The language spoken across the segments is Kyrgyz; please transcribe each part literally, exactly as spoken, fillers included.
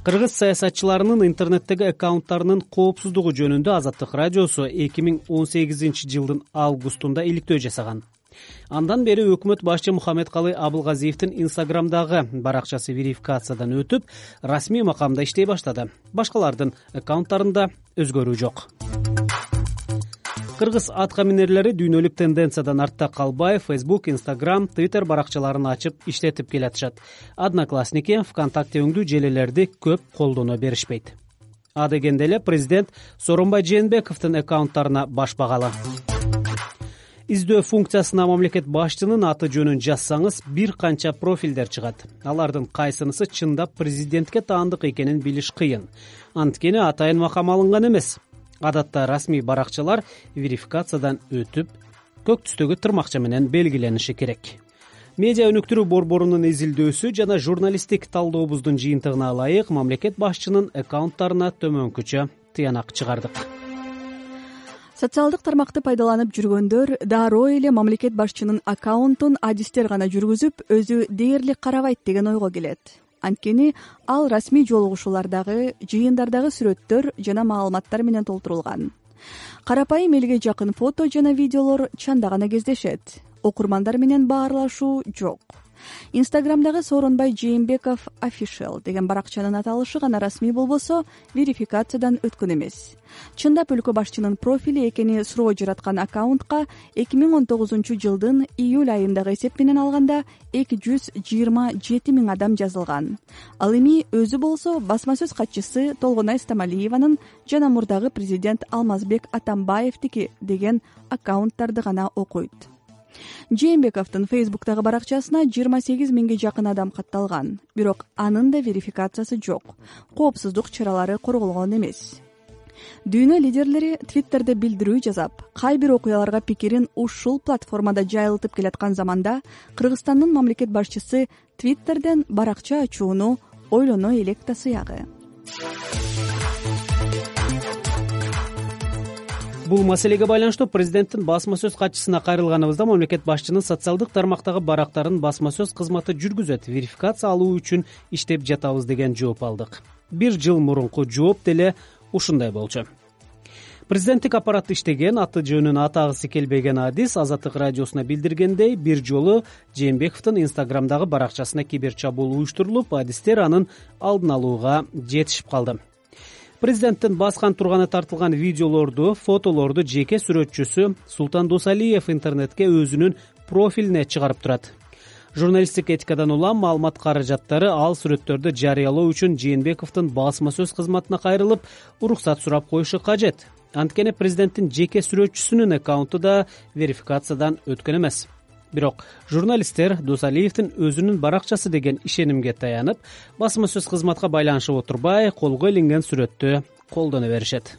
Кыргыз саясатчыларынын интернеттеги аккаунттарынын коопсуздугу жөнүндө Азаттык радиосу эки миң он сегизинчи жылдын августунда иликтөө жасаган. Андан бери өкмөт башчы Мухаммедкалый Абылгазиевдин инстаграмдагы баракчасы верификациядан өтүп, расмий макамда иштей баштады. Башкалардын аккаунттарында өзгөрүү жок. Кыргыз атка минерлери дүйнөлүк тенденциядан артта калбай, Facebook, Instagram, Twitter баракчаларын ачып иштетип келатышат. Одноклассники, ВКонтакте өңдүү желелерди көп колдоно беришпейт. А дегенде эле президент Сооронбай Жээнбековдун аккаунттарына баш багалы. Издөө функциясына мамлекет башчынын аты жөнүн жазсаңыз, бир канча профилдер чыгат. Алардын кайсынысы чындап президентке таандык экенин билиш кыйын. Анткени атайын макам алынган эмес. Адатта расмий баракчалар верификациядан өтүп, көк түстөгү тырмакча менен белгилениши керек. Медиа өнүктүрүү борборунун изилдөөсү жана журналисттик талдообуздун жыйынтыгына ылайык мамлекет башчынын аккаунттарына төмөнкүчө тыянак чыгардык. Социалдык тармакты пайдаланып жүргөндөр дароо эле мамлекет башчынын аккаунтун адистер гана жүргүзүп, өзү дээрлик карабайт деген ойго келет. Анткени ал расмий жолугушуулардагы, жыйындардагы сүрөттөр жана маалыматтар менен толтурулган. Карапайым элге жакын фото жана видеолор чанда гана кездешет. Окурмандар менен баарлашуу жок. Инстаграмдагы Сооронбай Жээнбеков Official деген баракчанын аталышы гана расмий болбосо, верификациядан өткөн эмес. Чындап өлкө башчынын профили экени суроо жараткан аккаунтка эки миң он тогузунчу жылдын июль айындагы эсеп менен алганда эки жүз жыйырма жети миң адам жазылган. Ал эми өзү болсо басма сөз катчысы Толгонай Стамалиеванын жана мурдагы президент Алмазбек Атамбаевдики деген аккаунттарды гана окуйт. Жээнбековдун Facebook'тагы баракчасына жыйырма сегиз миңге жакын адам катталган, бирок анын да верификациясы жок. Коопсуздук чаралары корголгон эмес. Дүйнө лидерлери Twitter'де билдирүү жазап, кай бир окуяларга пикирин ушул платформада жайылтып келаткан заманда Кыргызстандын мамлекет башчысы Twitter'ден баракча ачууну ойлоно элек да сыягы. Бул маселеге байланыштуу президенттин басма сөз катчысына кайрылганыбызда мамлекет башчынын социалдык тармактагы барактарын басма сөз кызматы жүргүзөт, верификация алуу үчүн иштеп жатабыз деген жооп алдык. Бир жыл мурунку жооп деле ушундай болчу. Президенттик аппарат иштеген, аты жөнүн атагысы келбеген адис Азаттык радиосуна билдиргендей, бир жолу Жээнбековдун Инстаграмдагы баракчасына кибер чабуул уюштурулуп, адистер анын алдын алууга жетишип калды. Президенттин баскан турганы тартылган видеолорду, фотолорду жеке сүрөтчүсү Султан Досалиев интернетке өзүнүн профилине чыгарып турат. Журналисттик этикадан улам маалымат каражаттары ал сүрөттөрдү жарыялоо үчүн Жээнбековдун басма сөз кызматына кайрылып, уруксат сурап коюшу кажет. Анткени президенттин жеке сүрөтчүсүнүн аккаунту да верификациядан өткөн эмес. Бирок журналисттер Досалиевдин өзүнүн баракчасы деген ишенимге таянып, басма сөз кызматка байланышып отурбай, колго илинген сүрөттү колдоно беришет.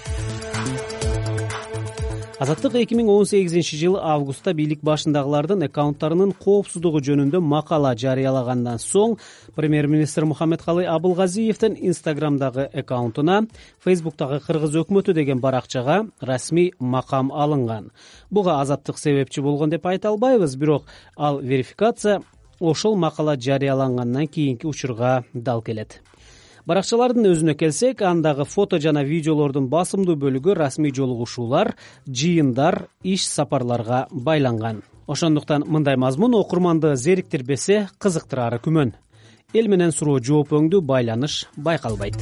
Азаттык эки миң он сегизинчи жылы августта бийлик башындагылардын аккаунттарынын коопсуздугу жөнүндө макала жарыялагандан соң премьер-министр Мухаммедкалый Абылгазиевдин Инстаграмдагы аккаунтуна Facebook'тагы Кыргыз өкмөтү деген баракчага расмий макам алынган. Буга азаттык себепчи болгон деп айта албайбыз, бирок ал верификация ошол макала жарыялангандан кийинки учурга дал келет. Баракчалардын өзүнө келсек, андагы фото жана видеолордун басымдуу бөлүгү расмий жолугушуулар, жыйындар, иш сапарларга байланган. Ошондуктан мындай мазмун окурманды зериктирбесе, кызыктырары күмөн. Эл менен суроо жооп өңдүү байланыш байкалбайт.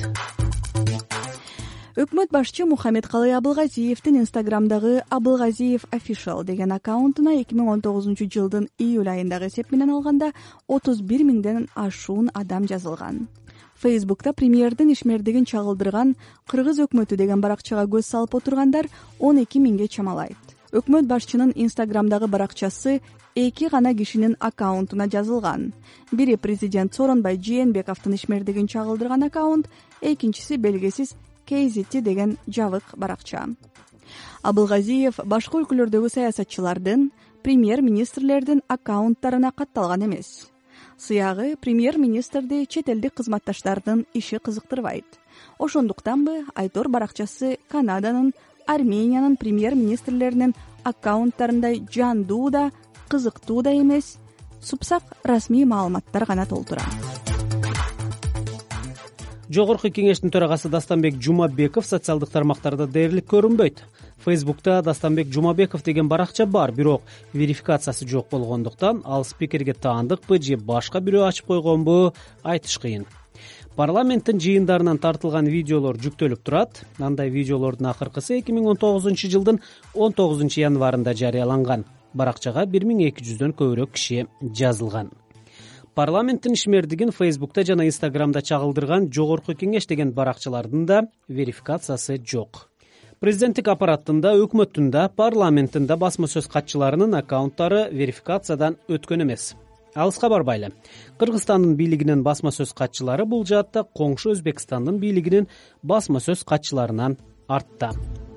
Өкмөт башчы Мухаммедкалый Абылгазиевдин Инстаграмдагы Абылгазиев Official деген аккаунтуна эки миң он тогузунчу жылдын июль айындагы эсеп менен алганда отуз бир миңден ашуун адам жазылган. Facebook'та премьердин ишмердигин чагылдырган Кыргыз өкмөтү деген баракчага көз салып отургандар он эки миңге чамалайт. Өкмөт башчынын Инстаграмдагы баракчасы эки гана кишинин аккаунтуна жазылган. Бири президент Сооронбай Жээнбековдун ишмердигин чагылдырган аккаунт, экинчиси белгисиз Кейзити деген жабык баракча. Абылгазиев башка өлкөлөрдөгү саясатчылардын, премьер-министрлердин аккаунттарына катталган эмес. Сыягы премьер-министрди чет элдик кызматташтардын иши кызыктырбайт. Ошондуктанбы Айтор баракчасы Канаданын, Армениянын премьер-министрлеринин аккаунттарындай жандуу да, кызыктуу да эмес, супсак расмий маалыматтар гана толтура. Жогорку кеңештин төрагасы Дастанбек Жумабеков социалдык тармактарда дээрлик көрүнбөйт. Фейсбукта Дастанбек Жумабеков деген баракча бар, бирок верификациясы жок болгондуктан ал спикерге таандыкпы же башка бирөө ачып койгонбу айтыш кыйын. Парламенттин жыйындарынан тартылган видеолор жүктөлүп турат. Андай видеолордун акыркысы эки миң он тогузунчу жылдын он тогузунчу январында жарыяланган. Баракчага бир миң эки жүздөн көбүрөөк киши жазылган. Парламенттин ишмердигин Фейсбукта жана Инстаграмда чагылдырган Жогорку кеңеш деген баракчалардын да верификациясы жок. Президенттик аппараттын да, өкмөттүн да, парламенттин да басма сөз катчыларынын аккаунттары верификациядан өткөн эмес. Алыска барбайлы. Кыргызстандын бийлигинин басма сөз катчылары бул жаатта коңшу Өзбекстандын бийлигинин басма сөз катчыларынан артта.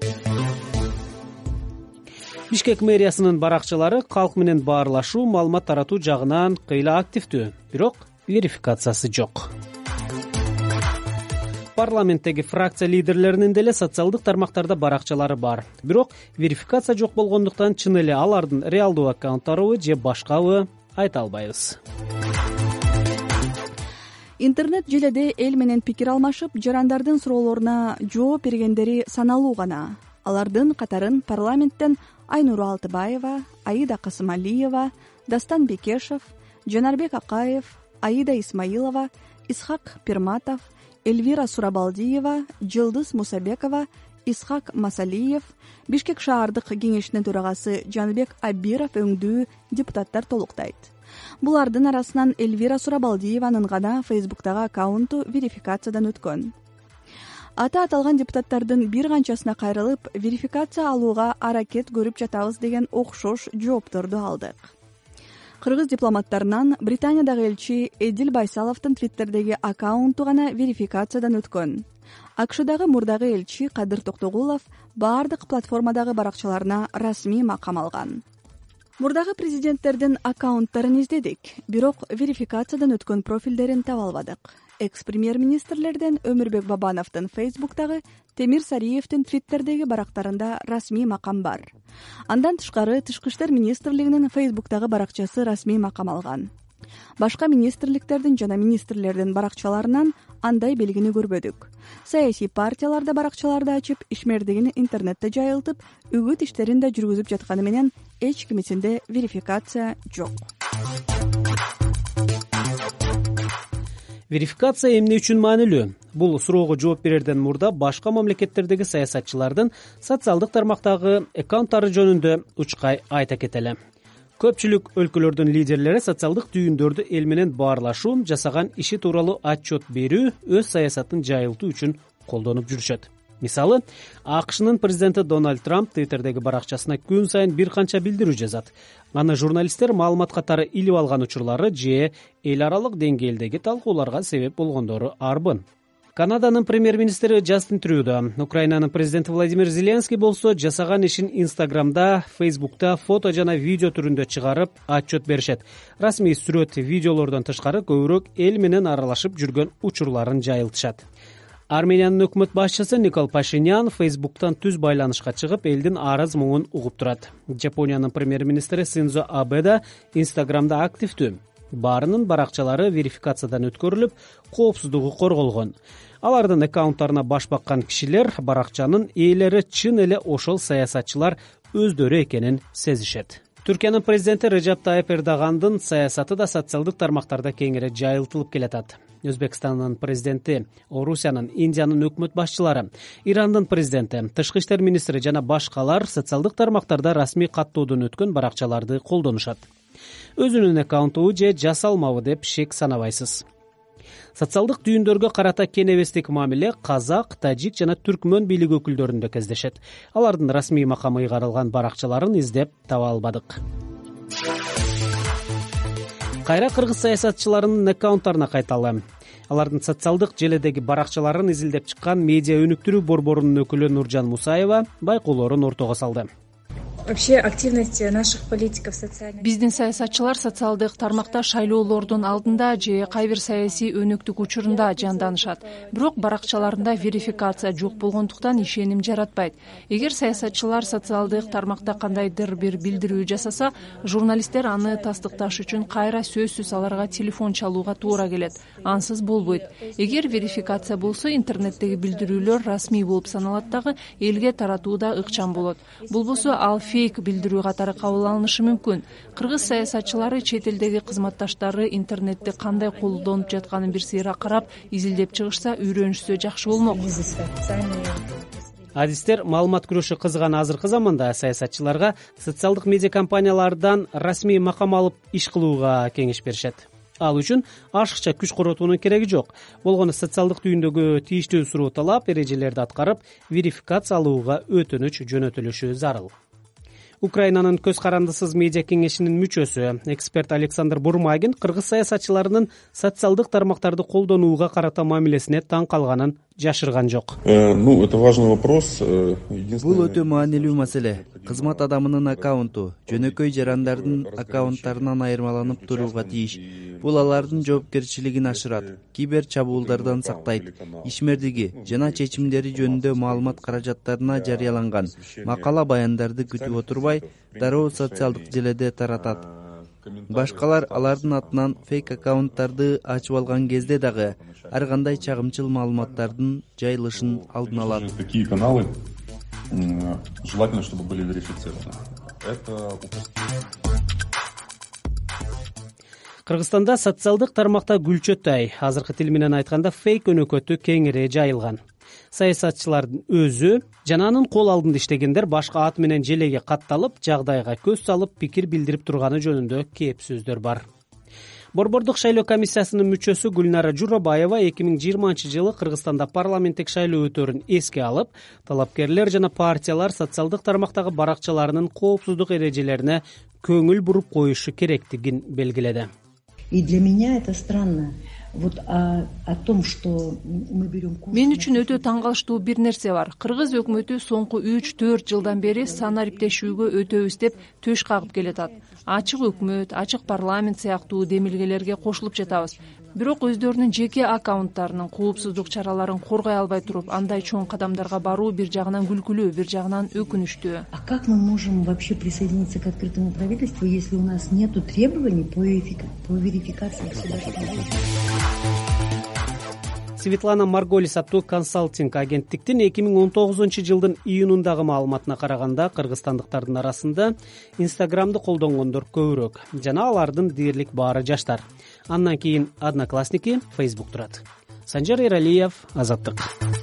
Бишкек мэриясынын баракчалары калк менен баарлашуу, маалымат таратуу жагынан кыйла активдүү, бирок верификациясы жок. Парламенттеги фракция лидерлеринин деле социалдык тармактарда баракчалары бар, бирок верификация жок болгондуктан чын эле алардын реалдуу аккаунттарыбы же башкабы айта албайбыз. Интернет желеде эл менен пикир алмашып, жарандардын суроолоруна жооп бергендери саналуу гана. Алардын катарын парламенттен Айнура Алтыбаева, Аида Касымалиева, Дастан Бекешев, Жанарбек Акаев, Аида Исмаилова, Исхак Пирматов, Эльвира Сурабалдиева, Жылдыз Мусабекова, Исхак Масалиев, Бишкек шаардык кеңешинин төрагасы Жанбек Абиров өңдүү депутаттар толуктайт. Булардын арасынан Эльвира Сурабалдиеванын гана Фейсбуктагы аккаунту верификациядан өткөн. Ата аталган депутаттардын бир канчасына кайрылып, верификация алууга аракет көрүп жатабыз деген окшош жоопторду алдык. Кыргыз дипломаттарынан Британиядагы элчи Эдил Байсаловдун Твиттердеги аккаунту гана верификациядан өткөн. АКШдагы мурдагы элчи Кадыр Токтогулов баардык платформадагы баракчаларына расмий макам алган. Мурдагы президенттердин аккаунттарын издедик, бирок верификациядан өткөн профилдерин таба албадык. Экс-премьер-министрлерден Өмүрбек Бабановдун Фейсбуктагы, Темир Сариевдин Твиттердеги барактарында расмий макам бар. Андан тышкары Тышкы иштер министрлигинин Фейсбуктагы баракчасы расмий макам алган. Башка министрликтердин жана министрлердин баракчаларынан андай белгини көрбөдүк. Саясий партияларда баракчаларды ачып, ишмердигин интернетте жайылтып, үгүт иштерин да жүргүзүп жатканы менен эч кимисинде верификация жок. Верификация эмне үчүн маанилүү? Бул суроого жооп берерден мурда башка мамлекеттердеги саясатчылардын социалдык тармактагы аккаунттары жөнүндө учкай айта кетели. Көпчүлүк өлкөлөрдүн лидерлери социалдык түйүндөрдү эл менен баарлашуу, жасаган иши тууралуу отчет берүү, өз саясатын жайылтуу үчүн колдонуп жүрүшөт. Мисалы, АКШнын президенти Дональд Трамп Твиттердеги баракчасына күн сайын бир канча билдирүү жазат. Аны журналисттер маалымат катары илип алган учурлары же эл аралык деңгээлдеги талкууларга себеп болгондору арбын. Канаданын премьер-министри Джастин Трюдо, Украинанын президенти Владимир Зеленский болсо жасаган ишин Инстаграмда, Фейсбукта фото жана видео түрүндө чыгарып отчет беришет. Расмий сүрөт, видеолордон тышкары көбүрөөк эл менен аралашып жүргөн учурларын жайылтышат. Армениянын өкмөт башчысы Никол Пашинян Фейсбуктан түз байланышка чыгып, элдин арыз муңун угуп турат. Жапониянын премьер-министри Синдзо Абе да Инстаграмда активдүү. Баарынын баракчалары верификациядан өткөрүлүп, коопсуздугу корголгон. Алардын аккаунттарына баш баккан кишилер баракчанын ээлери чын эле ошол саясатчылар өздөрү экенин сезишет. Түркиянын президенти Режеп Тайып Эрдогандын саясаты да социалдык тармактарда кеңири жайылтылып келатат. Өзбекстандын президенти, Орусиянын, Индиянын өкмөт башчылары, Ирандын президенти, Тышкы иштер министри жана башкалар социалдык тармактарда расмий каттоодон өткөн баракчаларды колдонушат. Өзүнүн аккаунту же жасалмабы деп шек санабайсыз. Социалдык түйүндөргө карата кенебестик мамиле казак, тажик жана түркмөн бийлик өкүлдөрүндө кездешет. Алардын расмий макамы ыйгарылган баракчаларын издеп таба албадык. Кайра кыргыз саясатчыларынын аккаунттарына кайталы. Алардын социалдык желедеги баракчаларын изилдеп чыккан медиа өнүктүрүү борборунун өкүлү Нуржан Мусаева байкоолорун ортого салды. Вообще активность наших политиков социальных. Биздин саясатчылар социалдык тармакта шайлоолордун алдында же кай бир саясий өнөктүк учурунда жанданышат. Бирок баракчаларында верификация жок болгондуктан ишеним жаратпайт. Эгер саясатчылар социалдык тармакта кандайдыр бир билдирүү жасаса, журналисттер аны тастыкташ үчүн кайра сөзсүз аларга телефон чалууга туура келет. Ансыз болбойт. Эгер верификация болсо, интернеттеги билдирүүлөр расмий болуп саналат дагы, элге таратууда ыкчам болот. Болбосо ал фейк билдирүү катары кабыл алынышы мүмкүн. Кыргыз саясатчылары чет элдеги кызматташтары интернетти кандай колдонуп жатканын бир сыйра карап, изилдеп чыгышса, үйрөнүшсө жакшы болмок. Адистер маалымат күрөшү кызган азыркы заманда саясатчыларга социалдык медиа компаниялардан расмий макам алып иш кылууга кеңеш беришет. Ал үчүн ашыкча күч коротуунун кереги жок. Болгону социалдык түйүндөгү тийиштүү суроо талап эрежелерди аткарып, верификация алууга өтүнүч жөнөтүлүшү зарыл. Украинанын көз карандысыз медиа кеңешинин мүчөсү, эксперт Александр Бурмагин кыргыз саясатчыларынын социалдык тармактарды колдонууга карата мамилесине таң калганын жашырган жок. Ну, это важный вопрос. Бул өтө маанилүү маселе. Кызмат адамынын аккаунту жөнөкөй жарандардын аккаунттарынан айырмаланып турууга тийиш. Бул алардын жоопкерчилигин ашырат, кибер чабуулдардан сактайт, ишмердиги жана чечимдери жөнүндө маалымат каражаттарына жарыяланган макала баяндарды күтүп отурбай, дароо социалдык желеде таратат. Башкалар алардын атынан фейк аккаунттарды ачып алган кезде дагы ар кандай чагымчыл маалыматтардын жайылышын алдын алат. Такие каналы желательно, чтобы были верифицированы. Это Кыргызстанда социалдык тармакта гүлчөтай, азыркы тил менен айтканда фейк өнөкөтү кеңири жайылган. Саясатчылардын өзү жана анын кол алдында иштегендер башка ат менен желеге катталып, жагдайга көз салып, пикир билдирип турганы жөнүндө кеп сөздөр бар. Борбордук шайлоо комиссиясынын мүчөсү Гүлнара Журабаева эки миң жыйырманчы жылы Кыргызстанда парламенттик шайлоо өтөрүн эске алып, талапкерлер жана партиялар социалдык тармактагы баракчаларынын коопсуздук эрежелерине көңүл буруп коюшу керектигин белгиледи. И для меня это странно. Вот о, о том, что мы берем курс. Мен үчүн өтө таң калыштуу бир нерсе бар. Кыргыз өкмөтү соңку үч төрт жылдан бери санариптешүүгө өтөбүз деп төш кагып келатат. Ачык өкмөт, ачык парламент сыяктуу демилгелерге кошулуп жатабыз. Бирок өздөрүнүн жеке аккаунттарынын коопсуздук чараларын коргой албай туруп, андай чоң кадамдарга баруу бир жагынан күлкүлүү, бир жагынан өкүнүчтүү. А как мы можем вообще присоединиться к открытому правительству, если у нас нету требований по верификации государственных? Светлана Марголис аттуу консалтинг агенттиктин эки миң он тогузунчу жылдын июнундагы маалыматына караганда кыргызстандыктардын арасында Инстаграмды колдонгондор көбүрөөк жана алардын дээрлик баары жаштар. Андан кийин Одноклассники, Facebook турат. Санжар Эралиев, Азаттык.